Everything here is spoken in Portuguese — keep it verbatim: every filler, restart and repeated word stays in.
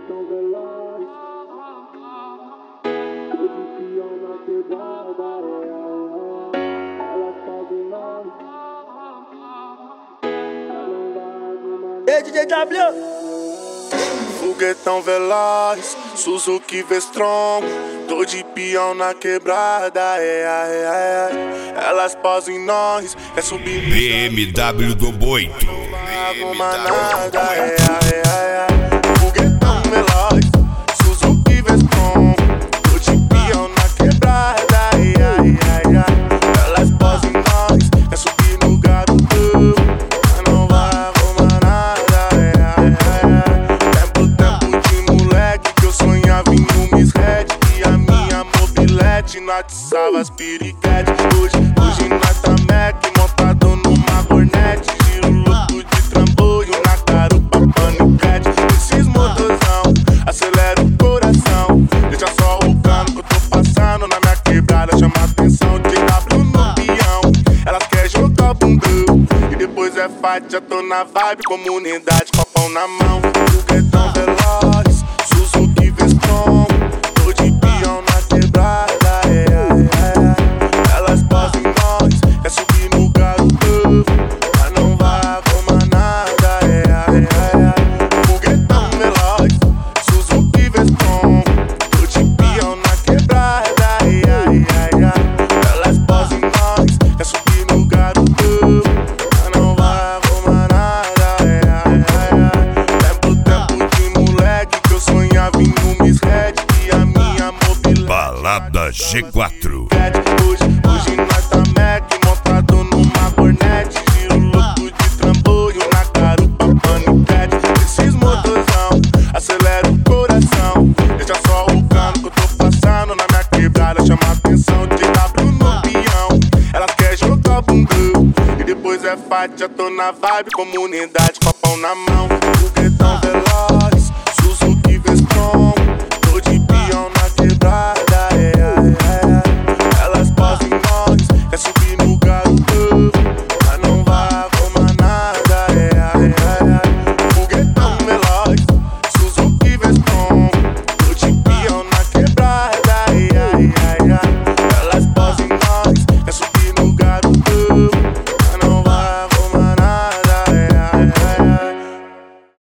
foguetão veloz. Tô de peão na quebrada, é, é, é. Elas fazem nós. Ela vai arrumar. Ei, D J W! Foguetão veloz, Suzuki V-Strom. Tô de peão na quebrada, é, é, é. Elas posam em nós, quer subir B M W do Boito. não vai nada, é, é, é. Foguetão veloz, Suzuki V-Strom. Tô de peão na quebrada, é, é, é. Elas posam em nós, quer subir no garotão, mas não vai arrumar nada, é, é, é. Tempo, tempo de moleque que eu sonhava em um Miss Red. E a minha mobilete notizava as piriquete. Hoje, hoje nós tá Mac, montado numa Hornet. Giro louco de trambolho na carupa paniquete. Esses motorzão, acelera o coração. Deixa só o cano que eu tô passando na minha quebrada. Chama atenção, J W no peão. Elas querem jogar bundão e depois é fight, já tô na vibe. Comunidade, copão na mão. Foguetão veloz, Suzuki V-Strom. Tô de peão na quebrada, é, é, é. Elas posam em nós, quer subir no garotão, mas não vai arrumar nada, é, é, é. Foguetão veloz, Suzuki V-Strom. Tô de peão na quebrada, é, é, é. Elas posam em nós, quer subir no garotão, mas não vai arrumar nada, é, é, é. Tempo, tempo de moleque que eu sonhava em um Miss Red. E a minha mobilete Balada G quatro. Hoje, hoje nós tá Mac, montado numa Hornet. Giro louco de trambolho na carupa paniquete. Esses motorzão, acelera o coração. Deixa só o cano que eu tô passando na minha quebrada. Chama atenção, J W no peão. Elas querem jogar bundão e depois é fight, já tô na vibe. Comunidade, copão na mão. Foguetão veloz,